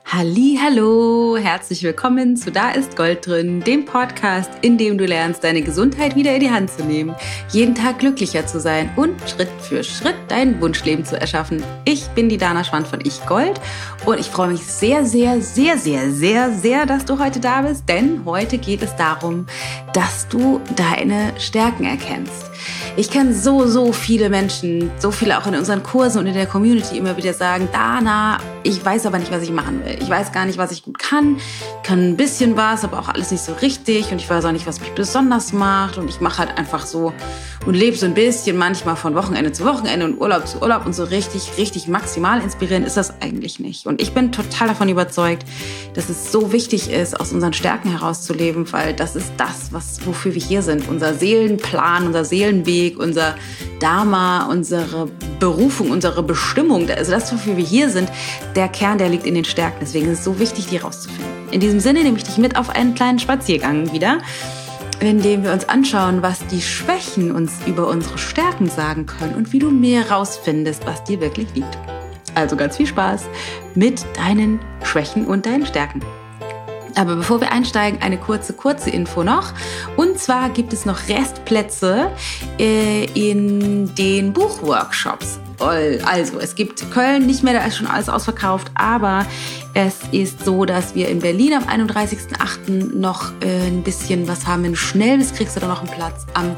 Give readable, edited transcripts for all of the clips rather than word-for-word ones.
Hallihallo, herzlich willkommen zu Da ist Gold drin, dem Podcast, in dem du lernst, deine Gesundheit wieder in die Hand zu nehmen, jeden Tag glücklicher zu sein und Schritt für Schritt dein Wunschleben zu erschaffen. Ich bin die Dana Schwand von Ich Gold und ich freue mich sehr, dass du heute da bist, denn heute geht es darum, dass du deine Stärken erkennst. Ich kenne so viele Menschen, so viele auch in unseren Kursen und in der Community immer wieder sagen, Dana, ich weiß aber nicht, was ich machen will. Ich weiß gar nicht, was ich gut kann ein bisschen was, aber auch alles nicht so richtig und ich weiß auch nicht, was mich besonders macht und ich mache halt einfach so und lebe so ein bisschen manchmal von Wochenende zu Wochenende und Urlaub zu Urlaub und so richtig maximal inspirierend ist das eigentlich nicht. Und ich bin total davon überzeugt, dass es so wichtig ist, aus unseren Stärken herauszuleben, weil das ist das, wofür wir hier sind. Unser Seelenplan, unser Seelenweg, unser Dharma, unsere Berufung, unsere Bestimmung, also das, wofür wir hier sind, der Kern, der liegt in den Stärken. Deswegen ist es so wichtig, die rauszufinden. In diesem Sinne nehme ich dich mit auf einen kleinen Spaziergang wieder, in dem wir uns anschauen, was die Schwächen uns über unsere Stärken sagen können und wie du mehr rausfindest, was dir wirklich liegt. Also ganz viel Spaß mit deinen Schwächen und deinen Stärken. Aber bevor wir einsteigen, eine kurze Info noch. Und zwar gibt es noch Restplätze in den Buchworkshops. Also, es gibt Köln nicht mehr, da ist schon alles ausverkauft, aber es ist so, dass wir in Berlin am 31.08. noch ein bisschen was haben. Wenn du schnell bist, kriegst du da noch einen Platz. Am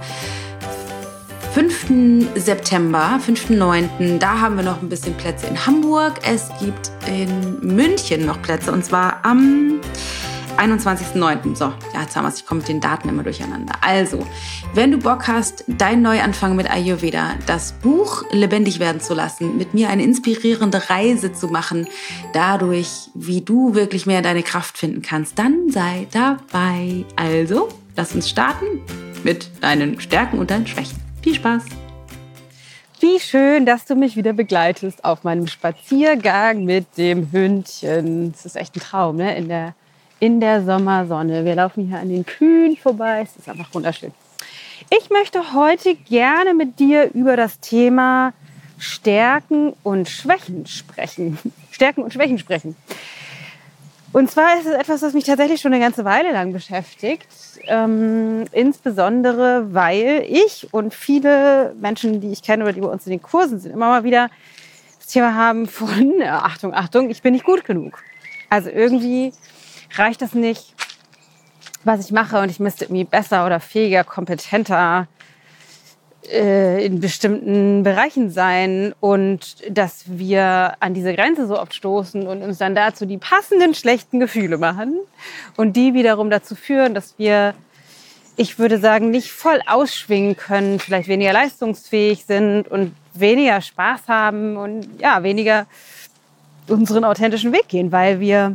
5. September, 5.9., da haben wir noch ein bisschen Plätze in Hamburg. Es gibt in München noch Plätze und zwar am 21.09. So, ja, jetzt haben wir es. Ich komme mit den Daten immer durcheinander. Also, wenn du Bock hast, dein Neuanfang mit Ayurveda, das Buch lebendig werden zu lassen, mit mir eine inspirierende Reise zu machen, dadurch, wie du wirklich mehr deine Kraft finden kannst, dann sei dabei. Also, lass uns starten mit deinen Stärken und deinen Schwächen. Viel Spaß! Wie schön, dass du mich wieder begleitest auf meinem Spaziergang mit dem Hündchen. Das ist echt ein Traum, ne? In der Sommersonne. Wir laufen hier an den Kühen vorbei. Es ist einfach wunderschön. Ich möchte heute gerne mit dir über das Thema Stärken und Schwächen sprechen. Stärken und Schwächen sprechen. Und zwar ist es etwas, was mich tatsächlich schon eine ganze Weile lang beschäftigt. Insbesondere, weil ich und viele Menschen, die ich kenne oder die bei uns in den Kursen sind, immer mal wieder das Thema haben von, Achtung, ich bin nicht gut genug. Also irgendwie reicht das nicht, was ich mache und ich müsste irgendwie besser oder fähiger, kompetenter in bestimmten Bereichen sein und dass wir an diese Grenze so oft stoßen und uns dann dazu die passenden schlechten Gefühle machen und die wiederum dazu führen, dass wir, ich würde sagen, nicht voll ausschwingen können, vielleicht weniger leistungsfähig sind und weniger Spaß haben und ja, weniger unseren authentischen Weg gehen, weil wir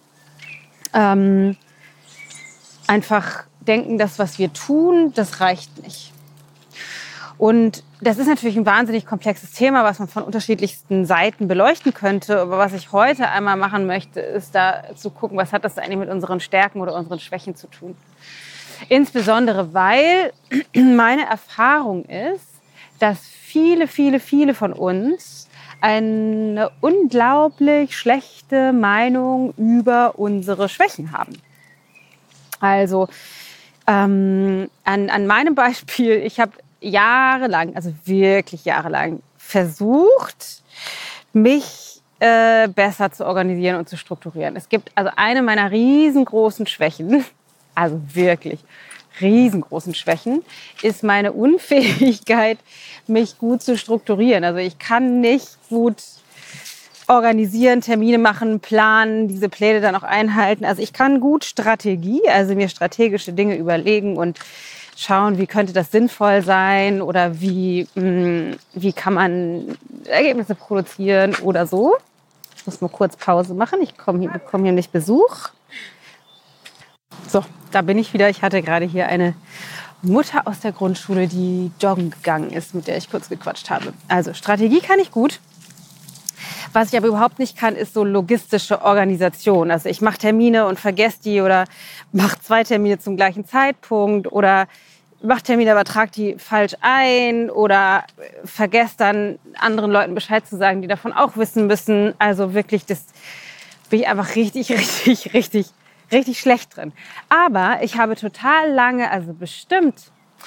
einfach denken, das, was wir tun, das reicht nicht. Und das ist natürlich ein wahnsinnig komplexes Thema, was man von unterschiedlichsten Seiten beleuchten könnte. Aber was ich heute einmal machen möchte, ist da zu gucken, was hat das eigentlich mit unseren Stärken oder unseren Schwächen zu tun. Insbesondere, weil meine Erfahrung ist, dass viele von uns eine unglaublich schlechte Meinung über unsere Schwächen haben. Also an meinem Beispiel, ich habe wirklich jahrelang versucht, mich besser zu organisieren und zu strukturieren. Es gibt also eine meiner riesengroßen Schwächen, also wirklich riesengroßen Schwächen, ist meine Unfähigkeit, mich gut zu strukturieren. Also ich kann nicht gut organisieren, Termine machen, planen, diese Pläne dann auch einhalten. Also ich kann gut Strategie, also mir strategische Dinge überlegen und schauen, wie könnte das sinnvoll sein oder wie kann man Ergebnisse produzieren oder so. Ich muss mal kurz Pause machen. Ich bekomme hier nicht Besuch. So, da bin ich wieder. Ich hatte gerade hier eine Mutter aus der Grundschule, die joggen gegangen ist, mit der ich kurz gequatscht habe. Also Strategie kann ich gut. Was ich aber überhaupt nicht kann, ist so logistische Organisation. Also ich mache Termine und vergesse die oder mache 2 Termine zum gleichen Zeitpunkt oder mache Termine, aber trage die falsch ein oder vergesse dann anderen Leuten Bescheid zu sagen, die davon auch wissen müssen. Also wirklich das bin ich einfach richtig schlecht drin. Aber ich habe total lange, also bestimmt,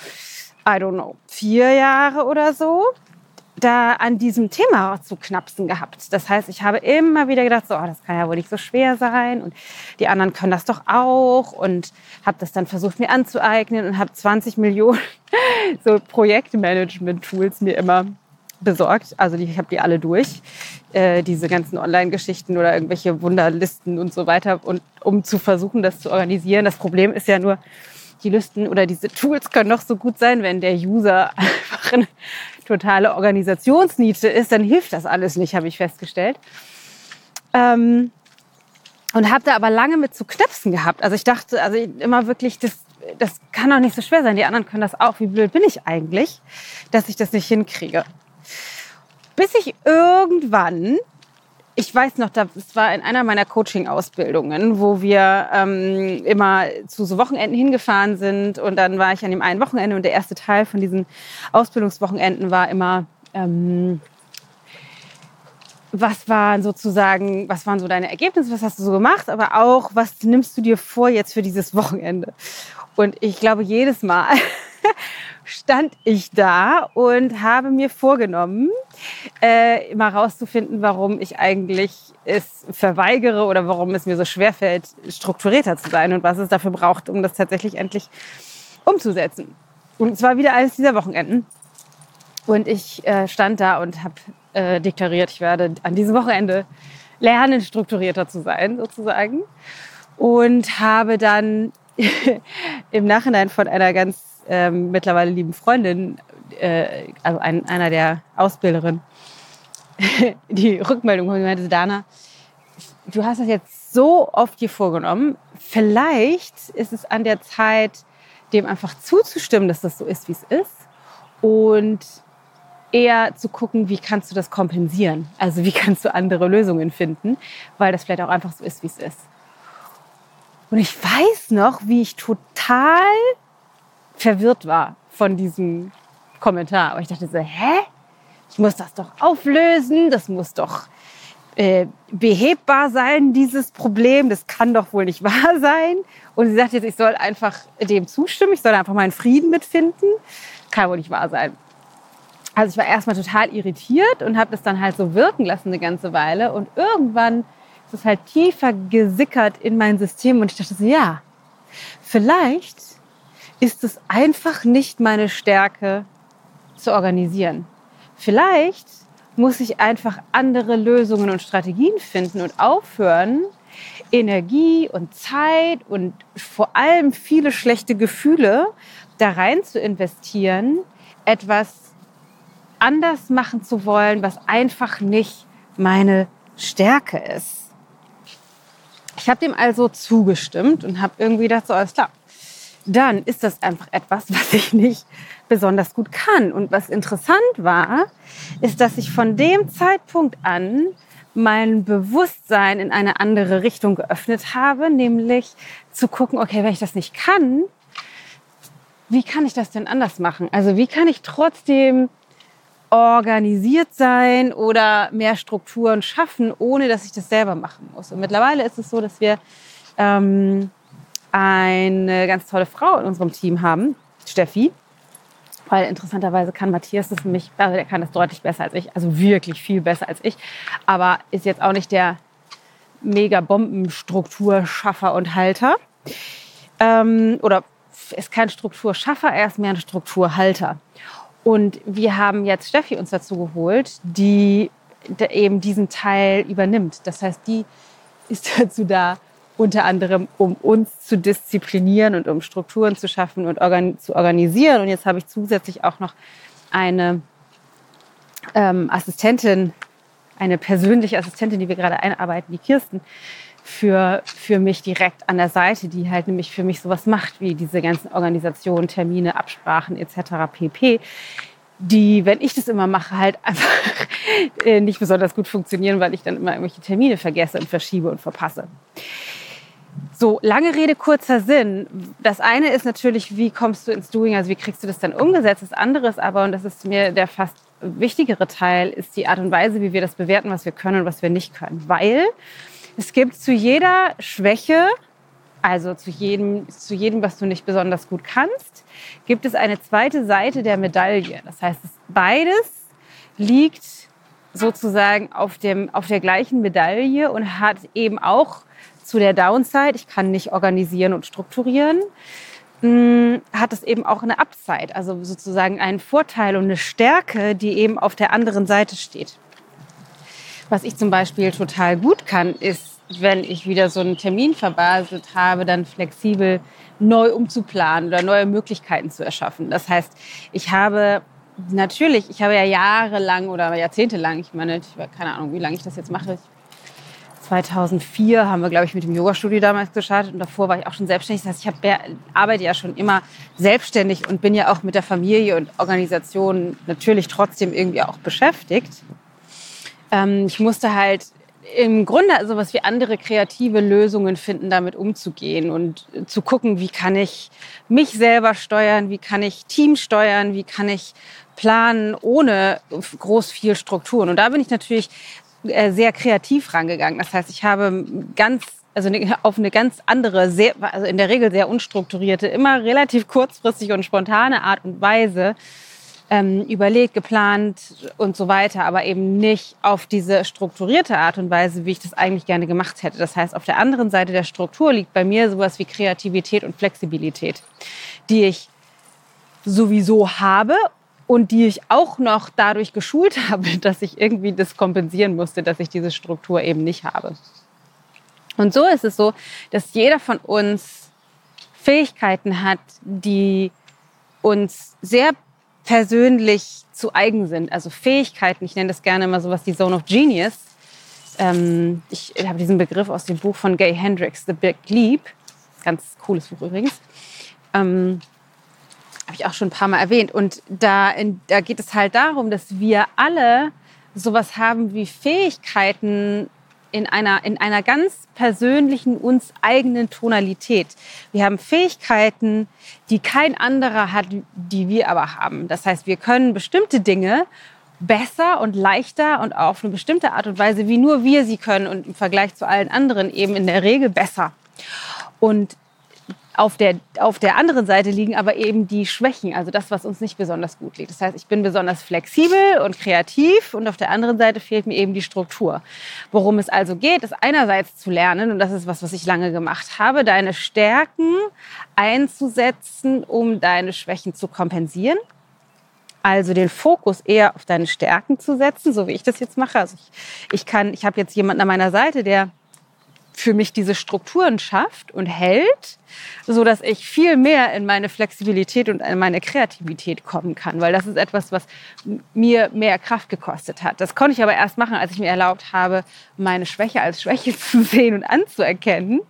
4 Jahre oder so, da an diesem Thema zu knapsen gehabt. Das heißt, ich habe immer wieder gedacht, so, das kann ja wohl nicht so schwer sein und die anderen können das doch auch und habe das dann versucht mir anzueignen und habe 20 Millionen so Projektmanagement-Tools mir immer besorgt. Also ich habe die alle durch, diese ganzen Online-Geschichten oder irgendwelche Wunderlisten und so weiter, und um zu versuchen, das zu organisieren. Das Problem ist ja nur, die Listen oder diese Tools können noch so gut sein, wenn der User einfach eine totale Organisationsniete ist, dann hilft das alles nicht, habe ich festgestellt. Und habe da aber lange mit zu knapsen gehabt. Also ich dachte, immer wirklich, das kann doch nicht so schwer sein. Die anderen können das auch. Wie blöd bin ich eigentlich, dass ich das nicht hinkriege? Bis ich irgendwann, ich weiß noch, das war in einer meiner Coaching-Ausbildungen, wo wir immer zu so Wochenenden hingefahren sind. Und dann war ich an dem einen Wochenende und der erste Teil von diesen Ausbildungswochenenden war immer, was waren so deine Ergebnisse, was hast du so gemacht, aber auch, was nimmst du dir vor jetzt für dieses Wochenende? Und ich glaube, jedes Mal stand ich da und habe mir vorgenommen, mal rauszufinden, warum ich eigentlich es verweigere oder warum es mir so schwerfällt, strukturierter zu sein und was es dafür braucht, um das tatsächlich endlich umzusetzen. Und es war wieder eines dieser Wochenenden. Und ich stand da und habe deklariert, ich werde an diesem Wochenende lernen, strukturierter zu sein, sozusagen. Und habe dann im Nachhinein von einer ganz mittlerweile lieben Freundin, also einer der Ausbilderinnen, die Rückmeldung und meinte, Dana, du hast das jetzt so oft dir vorgenommen, vielleicht ist es an der Zeit, dem einfach zuzustimmen, dass das so ist, wie es ist, und eher zu gucken, wie kannst du das kompensieren? Also wie kannst du andere Lösungen finden, weil das vielleicht auch einfach so ist, wie es ist. Und ich weiß noch, wie ich total verwirrt war von diesem Kommentar. Aber ich dachte so, ich muss das doch auflösen, das muss doch behebbar sein, dieses Problem, das kann doch wohl nicht wahr sein. Und sie sagt jetzt, ich soll einfach dem zustimmen, ich soll einfach meinen Frieden mitfinden, kann wohl nicht wahr sein. Also ich war erstmal total irritiert und habe das dann halt so wirken lassen eine ganze Weile, und irgendwann ist es halt tiefer gesickert in mein System und ich dachte so, ja, vielleicht ist es einfach nicht meine Stärke zu organisieren. Vielleicht muss ich einfach andere Lösungen und Strategien finden und aufhören, Energie und Zeit und vor allem viele schlechte Gefühle da rein zu investieren, etwas anders machen zu wollen, was einfach nicht meine Stärke ist. Ich habe dem also zugestimmt und habe irgendwie gedacht, so, alles klar. Dann ist das einfach etwas, was ich nicht besonders gut kann. Und was interessant war, ist, dass ich von dem Zeitpunkt an mein Bewusstsein in eine andere Richtung geöffnet habe, nämlich zu gucken, okay, wenn ich das nicht kann, wie kann ich das denn anders machen? Also wie kann ich trotzdem organisiert sein oder mehr Strukturen schaffen, ohne dass ich das selber machen muss? Und mittlerweile ist es so, dass wir eine ganz tolle Frau in unserem Team haben, Steffi, weil interessanterweise kann Matthias das nämlich, also der kann das deutlich besser als ich, also wirklich viel besser als ich, aber ist jetzt auch nicht der mega Bombenstrukturschaffer und Halter, oder ist kein Strukturschaffer, er ist mehr ein Strukturhalter. Und wir haben jetzt Steffi uns dazu geholt, die eben diesen Teil übernimmt. Das heißt, die ist dazu da, unter anderem, um uns zu disziplinieren und um Strukturen zu schaffen und zu organisieren. Und jetzt habe ich zusätzlich auch noch eine Assistentin, eine persönliche Assistentin, die wir gerade einarbeiten, die Kirsten, für mich direkt an der Seite, die halt nämlich für mich sowas macht, wie diese ganzen Organisationen, Termine, Absprachen etc. pp., die, wenn ich das immer mache, halt einfach nicht besonders gut funktionieren, weil ich dann immer irgendwelche Termine vergesse und verschiebe und verpasse. So, lange Rede, kurzer Sinn. Das eine ist natürlich, wie kommst du ins Doing, also wie kriegst du das dann umgesetzt? Das andere ist aber, und das ist mir der fast wichtigere Teil, ist die Art und Weise, wie wir das bewerten, was wir können und was wir nicht können. Weil Es gibt zu jeder Schwäche, also zu jedem, was du nicht besonders gut kannst, gibt es eine zweite Seite der Medaille. Das heißt, beides liegt sozusagen auf der gleichen Medaille und hat eben auch zu der Downside, ich kann nicht organisieren und strukturieren, hat es eben auch eine Upside, also sozusagen einen Vorteil und eine Stärke, die eben auf der anderen Seite steht. Was ich zum Beispiel total gut kann, ist, wenn ich wieder so einen Termin verbaselt habe, dann flexibel neu umzuplanen oder neue Möglichkeiten zu erschaffen. Das heißt, ich habe ja jahrelang oder jahrzehntelang, ich meine, keine Ahnung, wie lange ich das jetzt mache. 2004 haben wir, glaube ich, mit dem Yoga-Studio damals gestartet und davor war ich auch schon selbstständig. Das heißt, ich arbeite ja schon immer selbstständig und bin ja auch mit der Familie und Organisation natürlich trotzdem irgendwie auch beschäftigt. Ich musste halt im Grunde sowas wie andere kreative Lösungen finden, damit umzugehen und zu gucken, wie kann ich mich selber steuern, wie kann ich Team steuern, wie kann ich planen ohne groß viel Strukturen. Und da bin ich natürlich sehr kreativ rangegangen. Das heißt, ich habe auf eine ganz andere, also in der Regel sehr unstrukturierte, immer relativ kurzfristig und spontane Art und Weise überlegt, geplant und so weiter, aber eben nicht auf diese strukturierte Art und Weise, wie ich das eigentlich gerne gemacht hätte. Das heißt, auf der anderen Seite der Struktur liegt bei mir sowas wie Kreativität und Flexibilität, die ich sowieso habe und die ich auch noch dadurch geschult habe, dass ich irgendwie das kompensieren musste, dass ich diese Struktur eben nicht habe. Und so ist es so, dass jeder von uns Fähigkeiten hat, die uns sehr persönlich zu eigen sind. Also Fähigkeiten, ich nenne das gerne immer sowas die Zone of Genius. Ich habe diesen Begriff aus dem Buch von Gay Hendricks, The Big Leap. Ganz cooles Buch übrigens. Habe ich auch schon ein paar Mal erwähnt. Und da geht es halt darum, dass wir alle sowas haben wie Fähigkeiten in einer ganz persönlichen, uns eigenen Tonalität. Wir haben Fähigkeiten, die kein anderer hat, die wir aber haben. Das heißt, wir können bestimmte Dinge besser und leichter und auf eine bestimmte Art und Weise, wie nur wir sie können und im Vergleich zu allen anderen eben in der Regel besser. Und auf der anderen Seite liegen aber eben die Schwächen, also das, was uns nicht besonders gut liegt. Das heißt, ich bin besonders flexibel und kreativ und auf der anderen Seite fehlt mir eben die Struktur. Worum es also geht, ist einerseits zu lernen, und das ist was ich lange gemacht habe, deine Stärken einzusetzen, um deine Schwächen zu kompensieren. Also den Fokus eher auf deine Stärken zu setzen, so wie ich das jetzt mache. Also ich habe jetzt jemanden an meiner Seite, der für mich diese Strukturen schafft und hält, so dass ich viel mehr in meine Flexibilität und in meine Kreativität kommen kann, weil das ist etwas, was mir mehr Kraft gekostet hat. Das konnte ich aber erst machen, als ich mir erlaubt habe, meine Schwäche als Schwäche zu sehen und anzuerkennen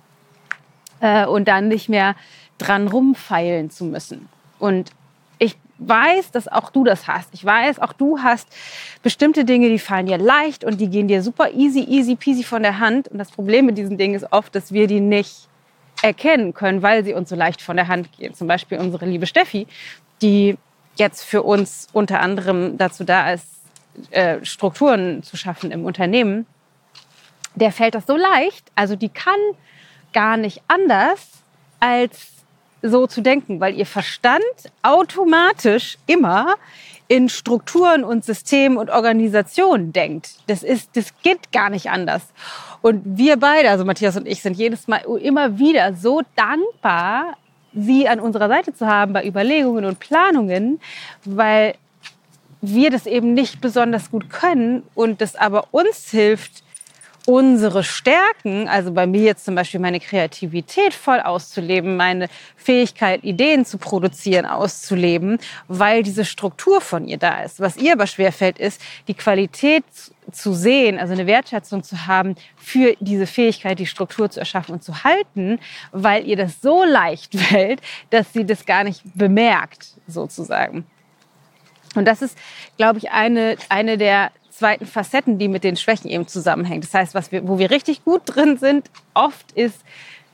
und dann nicht mehr dran rumfeilen zu müssen. Und ich weiß, dass auch du das hast. Ich weiß, auch du hast bestimmte Dinge, die fallen dir leicht und die gehen dir super easy peasy von der Hand. Und das Problem mit diesen Dingen ist oft, dass wir die nicht erkennen können, weil sie uns so leicht von der Hand gehen. Zum Beispiel unsere liebe Steffi, die jetzt für uns unter anderem dazu da ist, Strukturen zu schaffen im Unternehmen. Der fällt das so leicht. Also die kann gar nicht anders als so zu denken, weil ihr Verstand automatisch immer in Strukturen und Systemen und Organisationen denkt. Das geht gar nicht anders. Und wir beide, also Matthias und ich, sind jedes Mal immer wieder so dankbar, sie an unserer Seite zu haben bei Überlegungen und Planungen, weil wir das eben nicht besonders gut können und das aber uns hilft, unsere Stärken, also bei mir jetzt zum Beispiel meine Kreativität voll auszuleben, meine Fähigkeit, Ideen zu produzieren, auszuleben, weil diese Struktur von ihr da ist. Was ihr aber schwerfällt, ist, die Qualität zu sehen, also eine Wertschätzung zu haben für diese Fähigkeit, die Struktur zu erschaffen und zu halten, weil ihr das so leicht fällt, dass sie das gar nicht bemerkt, sozusagen. Und das ist, glaube ich, eine der zweiten Facetten, die mit den Schwächen eben zusammenhängt. Das heißt, wo wir richtig gut drin sind, oft ist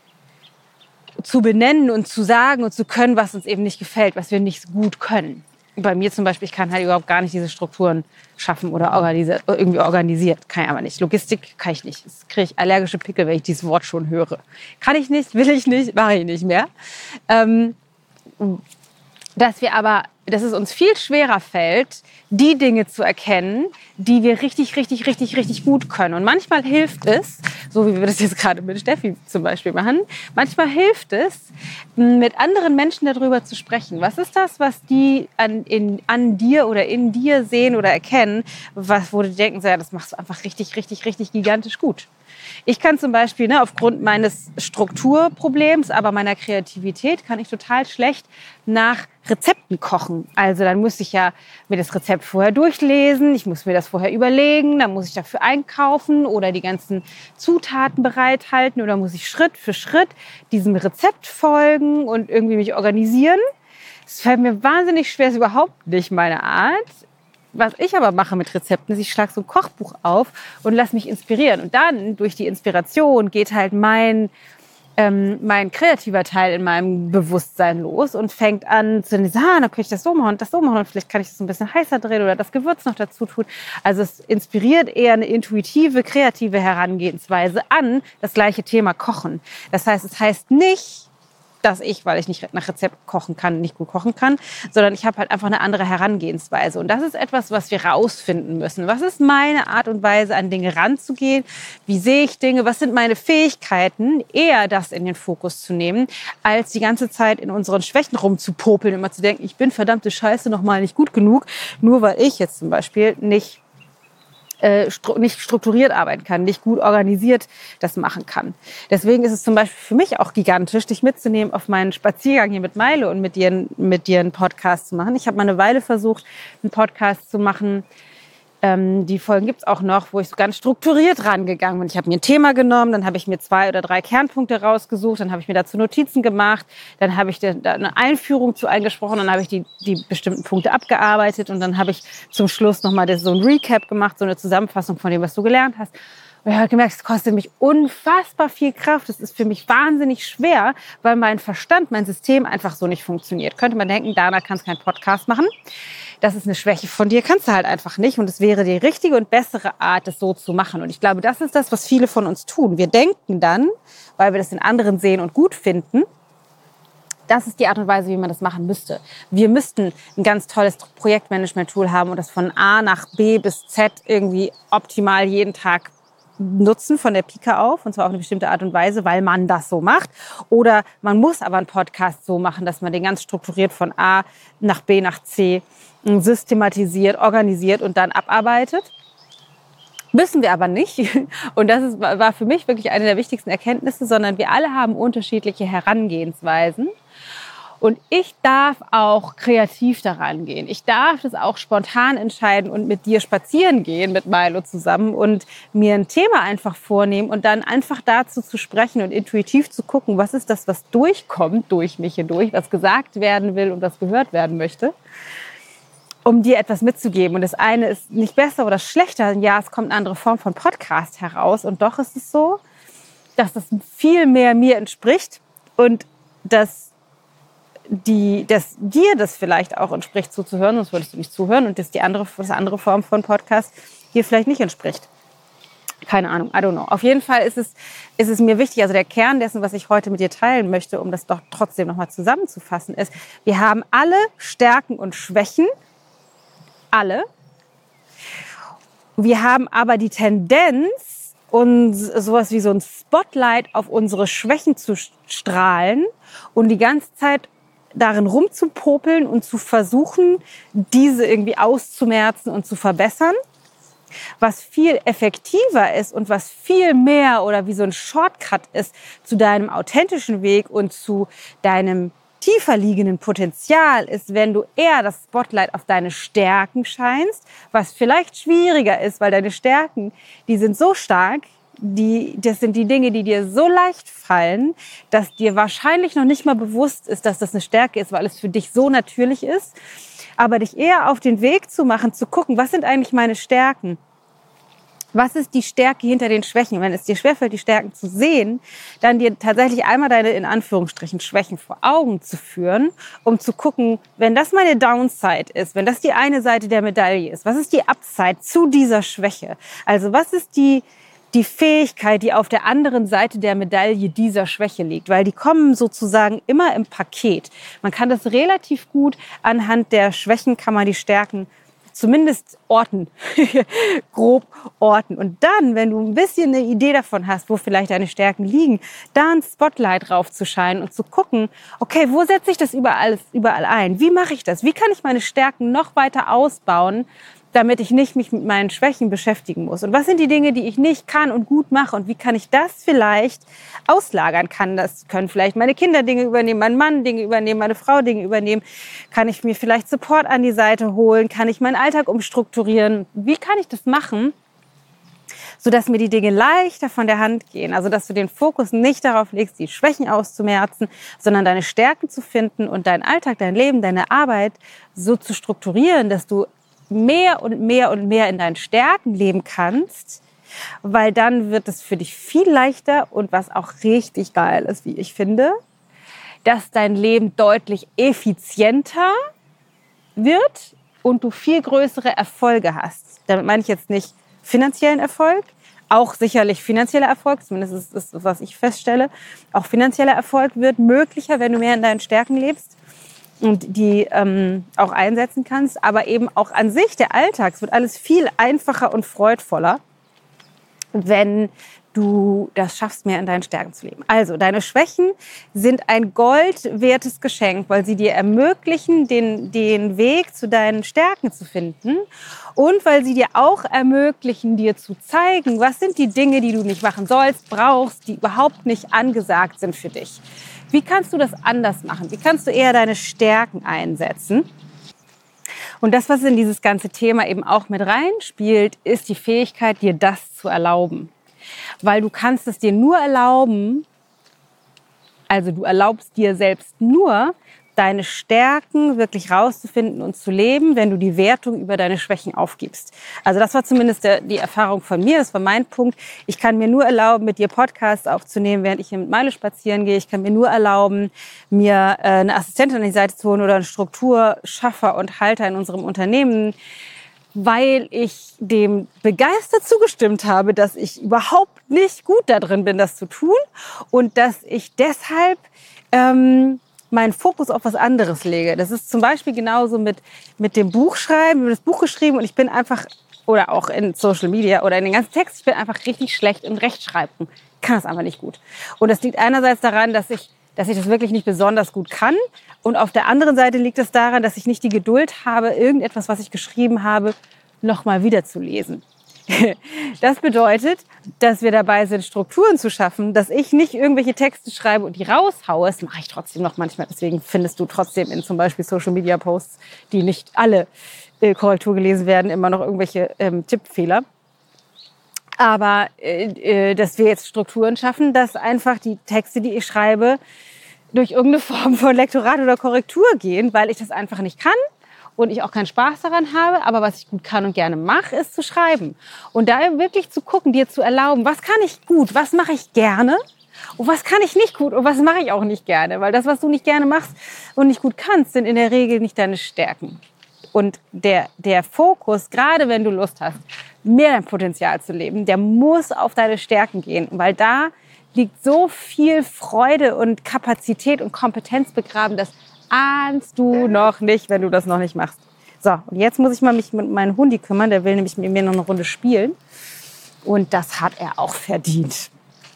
zu benennen und zu sagen und zu können, was uns eben nicht gefällt, was wir nicht so gut können. bei mir zum Beispiel, ich kann halt überhaupt gar nicht diese Strukturen schaffen oder irgendwie organisiert. Kann ich aber nicht. Logistik kann ich nicht. Das kriege ich allergische Pickel, wenn ich dieses Wort schon höre. Kann ich nicht, will ich nicht, mache ich nicht mehr. Dass es uns viel schwerer fällt, die Dinge zu erkennen, die wir richtig, richtig, richtig, richtig gut können. Und manchmal hilft es, so wie wir das jetzt gerade mit Steffi zum Beispiel machen, manchmal hilft es, mit anderen Menschen darüber zu sprechen. Was ist das, was die an dir oder in dir sehen oder erkennen, wo die denken, ja, das machst du einfach richtig, richtig, richtig gigantisch gut. Ich kann zum Beispiel, aufgrund meines Strukturproblems, aber meiner Kreativität, kann ich total schlecht nach Rezepten kochen. Also dann muss ich ja mir das Rezept vorher durchlesen, ich muss mir das vorher überlegen, dann muss ich dafür einkaufen oder die ganzen Zutaten bereithalten oder muss ich Schritt für Schritt diesem Rezept folgen und irgendwie mich organisieren. Es fällt mir wahnsinnig schwer, ist überhaupt nicht meine Art. Was ich aber mache mit Rezepten, ist, ich schlage so ein Kochbuch auf und lasse mich inspirieren. Und dann, durch die Inspiration, geht halt mein kreativer Teil in meinem Bewusstsein los und fängt an zu denken, dann könnte ich das so machen und vielleicht kann ich das ein bisschen heißer drehen oder das Gewürz noch dazu tun. Also es inspiriert eher eine intuitive, kreative Herangehensweise an das gleiche Thema Kochen. Das heißt, es heißt nicht, dass ich, weil ich nicht nach Rezept kochen kann, nicht gut kochen kann, sondern ich habe halt einfach eine andere Herangehensweise. Und das ist etwas, was wir rausfinden müssen. Was ist meine Art und Weise, an Dinge ranzugehen? Wie sehe ich Dinge? Was sind meine Fähigkeiten? Eher das in den Fokus zu nehmen, als die ganze Zeit in unseren Schwächen rumzupopeln, immer zu denken, ich bin verdammte Scheiße noch mal nicht gut genug, nur weil ich jetzt zum Beispiel nicht strukturiert arbeiten kann, nicht gut organisiert das machen kann. Deswegen ist es zum Beispiel für mich auch gigantisch, dich mitzunehmen auf meinen Spaziergang hier mit Meile und mit dir einen Podcast zu machen. Ich habe mal eine Weile versucht, einen Podcast zu machen. Die Folgen gibt's auch noch, wo ich so ganz strukturiert rangegangen bin. Ich habe mir ein Thema genommen, dann habe ich mir 2 oder 3 Kernpunkte rausgesucht, dann habe ich mir dazu Notizen gemacht, dann habe ich da eine Einführung zu eingesprochen, dann habe ich die bestimmten Punkte abgearbeitet und dann habe ich zum Schluss nochmal so ein Recap gemacht, so eine Zusammenfassung von dem, was du gelernt hast. Und ich habe gemerkt, es kostet mich unfassbar viel Kraft. Es ist für mich wahnsinnig schwer, weil mein Verstand, mein System einfach so nicht funktioniert. Könnte man denken, Dana, kannst keinen Podcast machen. Das ist eine Schwäche von dir, kannst du halt einfach nicht. Und es wäre die richtige und bessere Art, das so zu machen. Und ich glaube, das ist das, was viele von uns tun. Wir denken dann, weil wir das in anderen sehen und gut finden, das ist die Art und Weise, wie man das machen müsste. Wir müssten ein ganz tolles Projektmanagement-Tool haben und das von A nach B bis Z irgendwie optimal jeden Tag nutzen, von der Pike auf, und zwar auf eine bestimmte Art und Weise, weil man das so macht. Oder man muss aber einen Podcast so machen, dass man den ganz strukturiert von A nach B nach C systematisiert, organisiert und dann abarbeitet. Müssen wir aber nicht. Und das war für mich wirklich eine der wichtigsten Erkenntnisse, sondern wir alle haben unterschiedliche Herangehensweisen. Und ich darf auch kreativ daran gehen. Ich darf das auch spontan entscheiden und mit dir spazieren gehen, mit Milo zusammen und mir ein Thema einfach vornehmen und dann einfach dazu zu sprechen und intuitiv zu gucken, was ist das, was durchkommt durch mich hindurch, was gesagt werden will und was gehört werden möchte, um dir etwas mitzugeben. Und das eine ist nicht besser oder schlechter. Ja, es kommt eine andere Form von Podcast heraus. Und doch ist es so, dass das viel mehr mir entspricht und dass dir das vielleicht auch entspricht zuzuhören, sonst würdest du nicht zuhören, und dass das andere Form von Podcast dir vielleicht nicht entspricht. Keine Ahnung, I don't know. Auf jeden Fall ist es mir wichtig, also der Kern dessen, was ich heute mit dir teilen möchte, um das doch trotzdem nochmal zusammenzufassen, ist, wir haben alle Stärken und Schwächen, alle. Wir haben aber die Tendenz, uns sowas wie so ein Spotlight auf unsere Schwächen zu strahlen und die ganze Zeit darin rumzupopeln und zu versuchen, diese irgendwie auszumerzen und zu verbessern. Was viel effektiver ist und was viel mehr oder wie so ein Shortcut ist zu deinem authentischen Weg und zu deinem tiefer liegenden Potenzial, ist, wenn du eher das Spotlight auf deine Stärken scheinst, was vielleicht schwieriger ist, weil deine Stärken, die sind so stark, das sind die Dinge, die dir so leicht fallen, dass dir wahrscheinlich noch nicht mal bewusst ist, dass das eine Stärke ist, weil es für dich so natürlich ist. Aber dich eher auf den Weg zu machen, zu gucken, was sind eigentlich meine Stärken? Was ist die Stärke hinter den Schwächen? Wenn es dir schwerfällt, die Stärken zu sehen, dann dir tatsächlich einmal deine, in Anführungsstrichen, Schwächen vor Augen zu führen, um zu gucken, wenn das meine Downside ist, wenn das die eine Seite der Medaille ist, was ist die Upside zu dieser Schwäche? Also was ist die Fähigkeit, die auf der anderen Seite der Medaille dieser Schwäche liegt? Weil die kommen sozusagen immer im Paket. Man kann das relativ gut anhand der Schwächen, kann man die Stärken zumindest orten, grob orten. Und dann, wenn du ein bisschen eine Idee davon hast, wo vielleicht deine Stärken liegen, da ein Spotlight drauf zu scheinen und zu gucken, okay, wo setze ich das überall ein? Wie mache ich das? Wie kann ich meine Stärken noch weiter ausbauen, damit ich nicht mich mit meinen Schwächen beschäftigen muss? Und was sind die Dinge, die ich nicht kann und gut mache? Und wie kann ich das vielleicht auslagern? Das können vielleicht meine Kinder Dinge übernehmen, mein Mann Dinge übernehmen, meine Frau Dinge übernehmen. Kann ich mir vielleicht Support an die Seite holen? Kann ich meinen Alltag umstrukturieren? Wie kann ich das machen, sodass mir die Dinge leichter von der Hand gehen? Also, dass du den Fokus nicht darauf legst, die Schwächen auszumerzen, sondern deine Stärken zu finden und deinen Alltag, dein Leben, deine Arbeit so zu strukturieren, dass du mehr und mehr und mehr in deinen Stärken leben kannst, weil dann wird es für dich viel leichter und was auch richtig geil ist, wie ich finde, dass dein Leben deutlich effizienter wird und du viel größere Erfolge hast. Damit meine ich jetzt nicht finanziellen Erfolg, auch sicherlich finanzieller Erfolg, zumindest ist das, was ich feststelle, auch finanzieller Erfolg wird möglicher, wenn du mehr in deinen Stärken lebst und die auch einsetzen kannst, aber eben auch an sich der Alltag, es wird alles viel einfacher und freudvoller, wenn du das schaffst, mehr in deinen Stärken zu leben. Also, deine Schwächen sind ein goldwertes Geschenk, weil sie dir ermöglichen, den Weg zu deinen Stärken zu finden und weil sie dir auch ermöglichen, dir zu zeigen, was sind die Dinge, die du nicht machen sollst, brauchst, die überhaupt nicht angesagt sind für dich. Wie kannst du das anders machen? Wie kannst du eher deine Stärken einsetzen? Und das, was in dieses ganze Thema eben auch mit reinspielt, ist die Fähigkeit, dir das zu erlauben. Weil du kannst es dir nur erlauben, also du erlaubst dir selbst nur, deine Stärken wirklich rauszufinden und zu leben, wenn du die Wertung über deine Schwächen aufgibst. Also das war zumindest die Erfahrung von mir, das war mein Punkt. Ich kann mir nur erlauben, mit dir Podcasts aufzunehmen, während ich hier mit Meile spazieren gehe. Ich kann mir nur erlauben, mir eine Assistentin an die Seite zu holen oder einen Strukturschaffer und Halter in unserem Unternehmen, weil ich dem begeistert zugestimmt habe, dass ich überhaupt nicht gut da drin bin, das zu tun und dass ich deshalb meinen Fokus auf was anderes lege. Das ist zum Beispiel genauso mit dem Buchschreiben. Ich habe das Buch geschrieben und ich bin einfach, oder auch in Social Media oder in den ganzen Text, ich bin einfach richtig schlecht im Rechtschreiben. Ich kann das einfach nicht gut. Und das liegt einerseits daran, dass ich das wirklich nicht besonders gut kann. Und auf der anderen Seite liegt es daran, dass ich nicht die Geduld habe, irgendetwas, was ich geschrieben habe, nochmal wieder zu lesen. Das bedeutet, dass wir dabei sind, Strukturen zu schaffen, dass ich nicht irgendwelche Texte schreibe und die raushaue. Das mache ich trotzdem noch manchmal. Deswegen findest du trotzdem in zum Beispiel Social-Media-Posts, die nicht alle Korrektur gelesen werden, immer noch irgendwelche Tippfehler. Aber dass wir jetzt Strukturen schaffen, dass einfach die Texte, die ich schreibe, durch irgendeine Form von Lektorat oder Korrektur gehen, weil ich das einfach nicht kann. Und ich auch keinen Spaß daran habe, aber was ich gut kann und gerne mache, ist zu schreiben. Und da wirklich zu gucken, dir zu erlauben, was kann ich gut, was mache ich gerne und was kann ich nicht gut und was mache ich auch nicht gerne. Weil das, was du nicht gerne machst und nicht gut kannst, sind in der Regel nicht deine Stärken. Und der Fokus, gerade wenn du Lust hast, mehr dein Potenzial zu leben, der muss auf deine Stärken gehen. Weil da liegt so viel Freude und Kapazität und Kompetenz begraben, dass ahnst du noch nicht, wenn du das noch nicht machst. So, und jetzt muss ich mal mich mit meinem Hundi kümmern. Der will nämlich mit mir noch eine Runde spielen. Und das hat er auch verdient.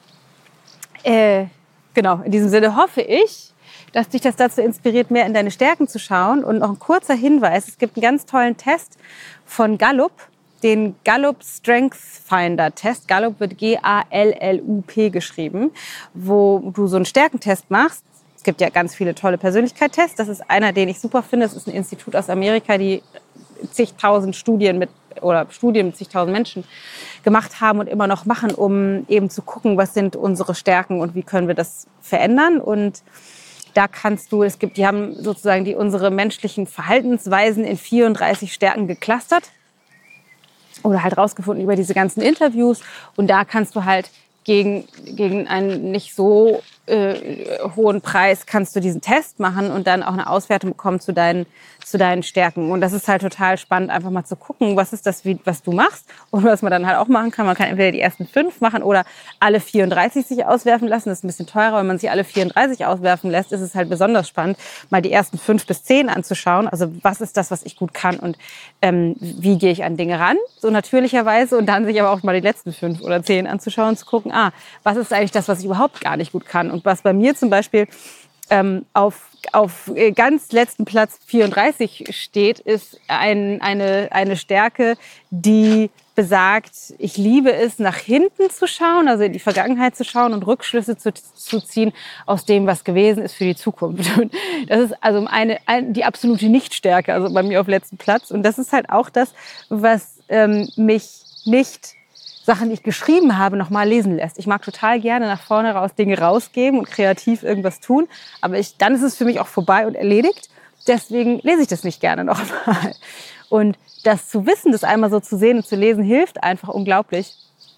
Genau, in diesem Sinne hoffe ich, dass dich das dazu inspiriert, mehr in deine Stärken zu schauen. Und noch ein kurzer Hinweis. Es gibt einen ganz tollen Test von Gallup, den Gallup Strength Finder Test. Gallup wird Gallup geschrieben, wo du so einen Stärkentest machst. Es gibt ja ganz viele tolle Persönlichkeitstests. Das ist einer, den ich super finde. Das ist ein Institut aus Amerika, die zigtausend Studien mit zigtausend Menschen gemacht haben und immer noch machen, um eben zu gucken, was sind unsere Stärken und wie können wir das verändern. Und da die haben sozusagen unsere menschlichen Verhaltensweisen in 34 Stärken geclustert. oder halt rausgefunden über diese ganzen Interviews. Und da kannst du halt gegen einen nicht so hohen Preis kannst du diesen Test machen und dann auch eine Auswertung bekommen zu deinen Stärken. Und das ist halt total spannend, einfach mal zu gucken, was ist das, was du machst und was man dann halt auch machen kann. Man kann entweder die ersten 5 machen oder alle 34 sich auswerfen lassen. Das ist ein bisschen teurer. Wenn man sich alle 34 auswerfen lässt, ist es halt besonders spannend, mal die ersten 5 bis 10 anzuschauen. Also was ist das, was ich gut kann und wie gehe ich an Dinge ran, so natürlicherweise. Und dann sich aber auch mal die letzten 5 oder 10 anzuschauen und zu gucken, was ist eigentlich das, was ich überhaupt gar nicht gut kann. Und was bei mir zum Beispiel auf ganz letzten Platz 34 steht, ist eine Stärke, die besagt, ich liebe es, nach hinten zu schauen, also in die Vergangenheit zu schauen und Rückschlüsse zu ziehen aus dem, was gewesen ist für die Zukunft. Und das ist also die absolute Nichtstärke, also bei mir auf letzten Platz. Und das ist halt auch das, was mich nicht Sachen, die ich geschrieben habe, nochmal lesen lässt. Ich mag total gerne nach vorne raus Dinge rausgeben und kreativ irgendwas tun. Aber dann ist es für mich auch vorbei und erledigt. Deswegen lese ich das nicht gerne nochmal. Und das zu wissen, das einmal so zu sehen und zu lesen, hilft einfach unglaublich,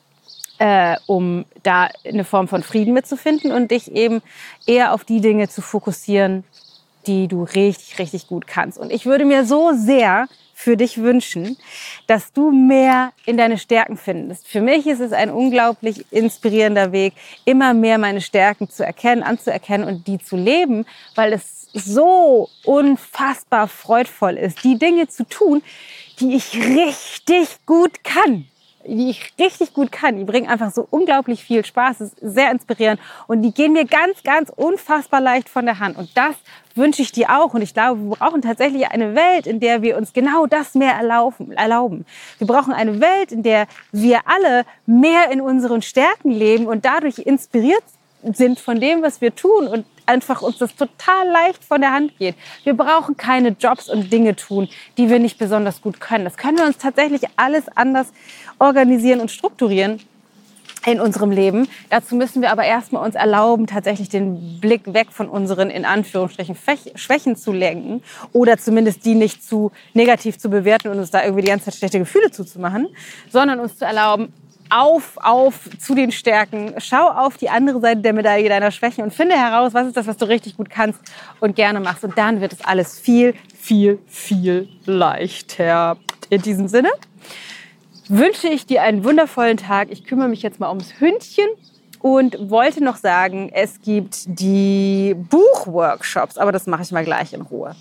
um da eine Form von Frieden mitzufinden und dich eben eher auf die Dinge zu fokussieren, die du richtig, richtig gut kannst. Und ich würde mir so sehr für dich wünschen, dass du mehr in deine Stärken findest. Für mich ist es ein unglaublich inspirierender Weg, immer mehr meine Stärken zu erkennen, anzuerkennen und die zu leben, weil es so unfassbar freudvoll ist, die Dinge zu tun, die ich richtig gut kann. Die bringen einfach so unglaublich viel Spaß, es ist sehr inspirierend und die gehen mir ganz, ganz unfassbar leicht von der Hand. Und das wünsche ich dir auch. Und ich glaube, wir brauchen tatsächlich eine Welt, in der wir uns genau das mehr erlauben. Wir brauchen eine Welt, in der wir alle mehr in unseren Stärken leben und dadurch inspiriert sind von dem, was wir tun und einfach uns das total leicht von der Hand geht. Wir brauchen keine Jobs und Dinge tun, die wir nicht besonders gut können. Das können wir uns tatsächlich alles anders organisieren und strukturieren in unserem Leben. Dazu müssen wir aber erstmal uns erlauben, tatsächlich den Blick weg von unseren, in Anführungsstrichen, Schwächen zu lenken oder zumindest die nicht zu negativ zu bewerten und uns da irgendwie die ganze Zeit schlechte Gefühle zuzumachen, sondern uns zu erlauben, auf zu den Stärken, schau auf die andere Seite der Medaille deiner Schwächen und finde heraus, was ist das, was du richtig gut kannst und gerne machst. Und dann wird es alles viel, viel, viel leichter. In diesem Sinne wünsche ich dir einen wundervollen Tag. Ich kümmere mich jetzt mal ums Hündchen und wollte noch sagen, es gibt die Buchworkshops, aber das mache ich mal gleich in Ruhe.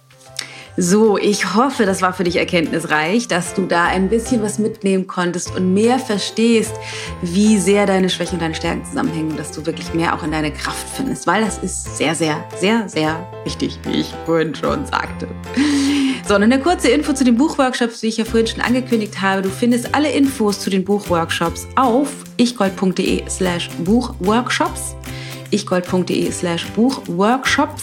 So, ich hoffe, das war für dich erkenntnisreich, dass du da ein bisschen was mitnehmen konntest und mehr verstehst, wie sehr deine Schwächen und deine Stärken zusammenhängen und dass du wirklich mehr auch in deine Kraft findest, weil das ist sehr, sehr, sehr, sehr wichtig, wie ich vorhin schon sagte. So, und eine kurze Info zu den Buchworkshops, die ich ja vorhin schon angekündigt habe. Du findest alle Infos zu den Buchworkshops auf ichgold.de/Buchworkshops. ichgold.de/Buchworkshops.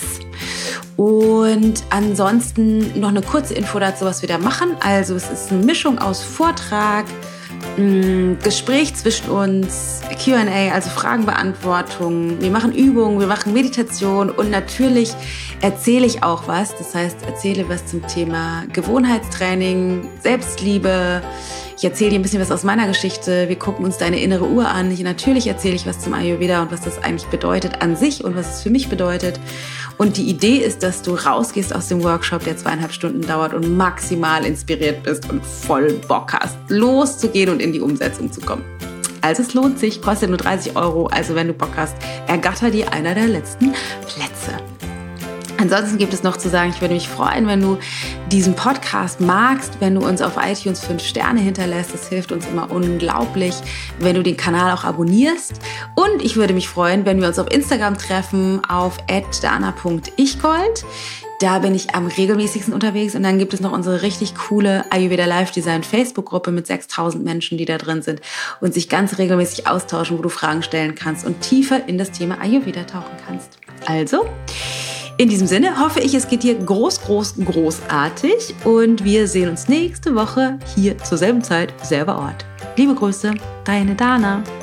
Und ansonsten noch eine kurze Info dazu, was wir da machen. Also es ist eine Mischung aus Vortrag, Gespräch zwischen uns, Q&A, also Fragenbeantwortung. Wir machen Übungen, wir machen Meditation und natürlich erzähle ich auch was. Das heißt, erzähle was zum Thema Gewohnheitstraining, Selbstliebe. Ich erzähle dir ein bisschen was aus meiner Geschichte. Wir gucken uns deine innere Uhr an. Natürlich erzähle ich was zum Ayurveda und was das eigentlich bedeutet an sich und was es für mich bedeutet. Und die Idee ist, dass du rausgehst aus dem Workshop, der 2,5 Stunden dauert und maximal inspiriert bist und voll Bock hast, loszugehen und in die Umsetzung zu kommen. Also es lohnt sich, kostet nur 30 €. Also wenn du Bock hast, ergatter dir einer der letzten Plätze. Ansonsten gibt es noch zu sagen, ich würde mich freuen, wenn du diesen Podcast magst, wenn du uns auf iTunes 5 Sterne hinterlässt. Das hilft uns immer unglaublich, wenn du den Kanal auch abonnierst. Und ich würde mich freuen, wenn wir uns auf Instagram treffen, auf @dana.ichgold. Da bin ich am regelmäßigsten unterwegs. Und dann gibt es noch unsere richtig coole Ayurveda Live Design Facebook-Gruppe mit 6.000 Menschen, die da drin sind und sich ganz regelmäßig austauschen, wo du Fragen stellen kannst und tiefer in das Thema Ayurveda tauchen kannst. Also, in diesem Sinne hoffe ich, es geht dir großartig und wir sehen uns nächste Woche hier zur selben Zeit, selber Ort. Liebe Grüße, deine Dana.